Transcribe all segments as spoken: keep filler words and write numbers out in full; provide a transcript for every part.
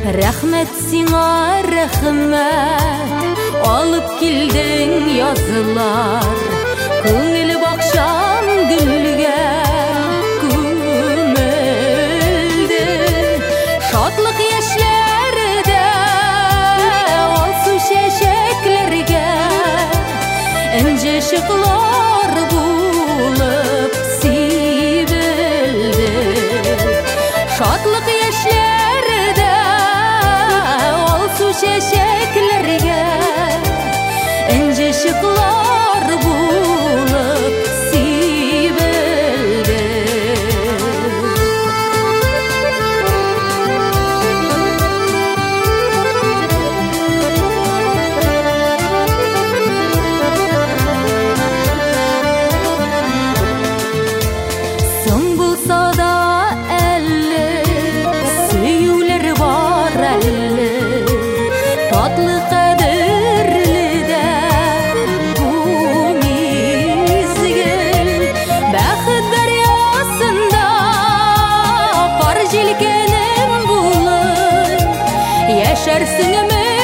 Рәхмәт сиңа, рәхмәт, алып килдең язылар, күңел бакчам гүлгә күмелде. Шатлык яшьләрдә алсу чәчәкләргә энҗе шыклар булып сибелде. Шатлык яшьләрдә алсу чәчәкләргә энҗе шыклар булып сибелде. Соң булса да әле сөюләр бар әле, татлы кадерле дә бу мизгел. Бәхет дәрьясында кар җилкәнем булып яшәрсең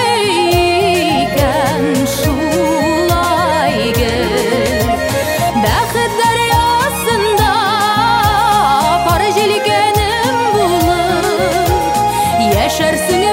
икән шулай гел. Бәхет дәрьясында кар җилкәнем булып яшәрсең